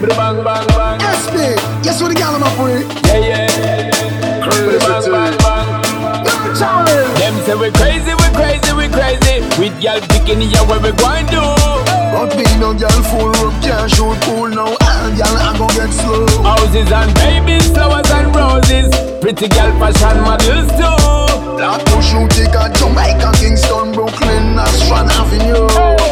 Bang bang bang. SP, yes what the gal I'm a free. Yeah yeah. Bang bang bang. No child. Them say we crazy, we crazy, we crazy. With y'all picking here what we going do. But me no girl full up, can't shoot pool now. And girl I gon' get slow. Houses and babies, flowers and roses. Pretty girl fashion models too. Black to shoot, take a Jamaica, Kingston, Brooklyn, Strand Avenue.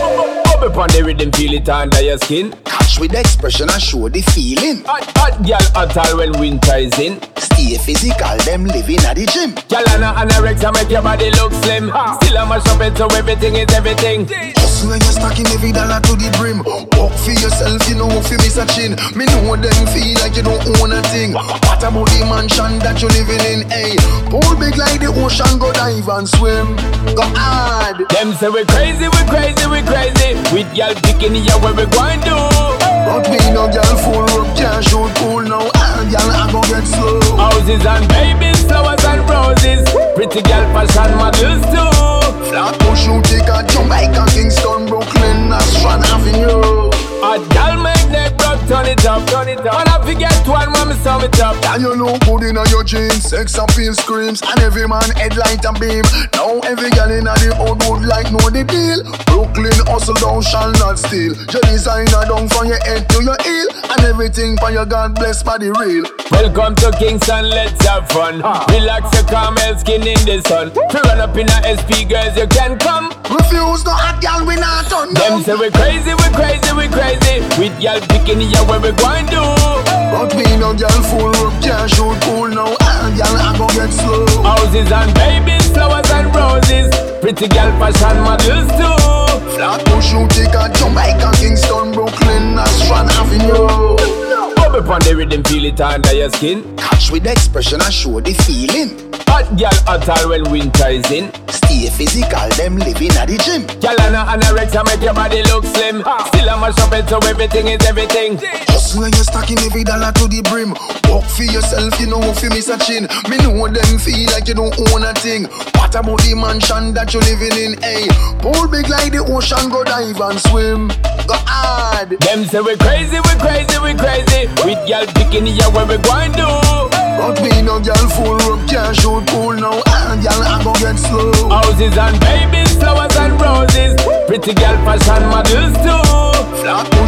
Up upon the rhythm, feel it under your skin. Catch with the expression and show the feeling. Hot, hot girl, hot all when winter is in. Stay physical, them living at the gym. Girl, anorexia make your body look slim. Still I'm a shop it, so everything is everything. Hustle when you're stacking every dollar to the brim. Work for yourself, you know if you miss a chin. Me know them feel like you don't own a thing. What about the mansion that you're living in? Hey, pool big like the ocean, go dive and swim. Go hard. Them say we crazy, we crazy, we crazy. With y'all picking here what we going do. But me no girl full up, can't shoot pool now. And girl I gon' get slow. Houses and babies, flowers and roses. Pretty girl fashion models too. Flat to shoot, take a Jamaica, Kingston, Brooklyn, Strand Avenue. A girl make neck broke, turn it up, turn it up. And I forget one when me sum it up. And you look good in your jeans, sex appeal screams, and every man headlight and beam. Now every girl in the old would like know the deal. Brooklyn hustle down shall not steal. Your designer down from your head to your heel, and everything for your God bless by the real. Welcome to Kingston, let's have fun. Relax your caramel skin in the sun. To run up in a SP, girls, you can come. Refuse no hot girl, we not turn Them down. say we crazy, we crazy, we crazy. With y'all picking here what we going do. But me no girl full up, can't shoot pool now. And girl I gon' get slow. Houses and babies, flowers and roses. Pretty girl fashion models too. Flat to shoot, take a Jamaica, Kingston, Brooklyn, Strand Avenue. Up upon the rhythm, feel it under your skin. Catch with the expression and show the feeling. Hot girl, hot all when winter is in. Stay physical, them living at the gym. Girl, anorexia make your body look slim. Still I'm a shop it, so everything is everything. Hustle when you're stacking every dollar to the brim. Work for yourself, you know if you miss a chin. Me know them feel like you don't own a thing. What about the mansion that you're living in? Hey, pool big like the ocean, go dive and swim. Go hard. Them say we crazy, we crazy, we crazy. With y'all picking here what we going do. But me no girl full up, can't shoot pool now. And girl I gon' get slow. Houses and babies, flowers and roses. Pretty girl fashion models too. Flat